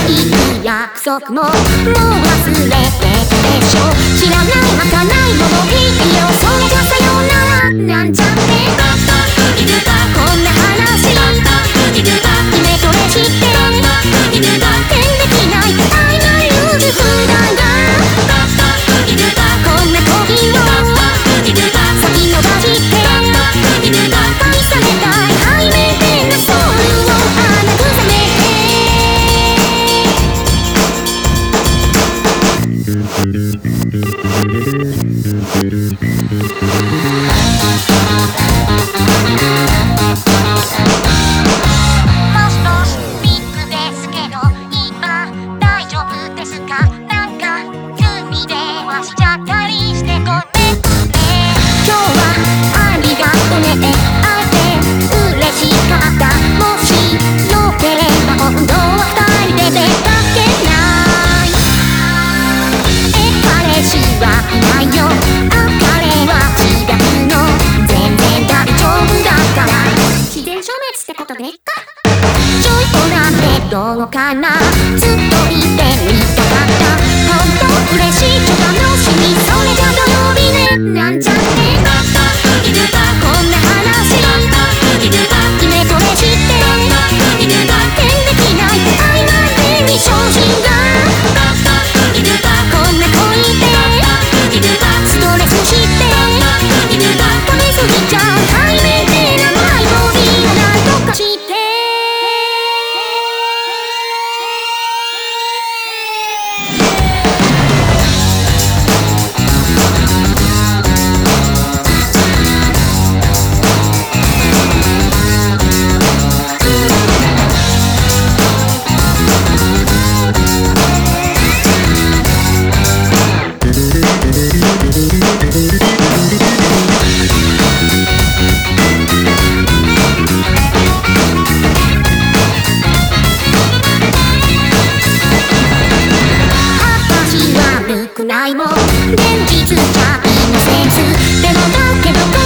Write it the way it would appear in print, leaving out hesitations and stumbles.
約束ももう忘れてたでしょ。知らない儚いものいいよ、それじゃさよならなんちゃって。こんな話イメトレして天できない愛が優柔不断だ。こんな時を先延ばして愛されたい背面でなソウルを慰めどうかな、ずっといてみたかった。本当嬉しいと楽しみ、それじゃ土曜日ねなんちゃって。こんな話イメトレして天できない愛が目に昇進だ。こんな恋でストレスして食べ過ぎちゃう背面で名前をみんななんとかして。ないも現実じゃインセンスでもだけど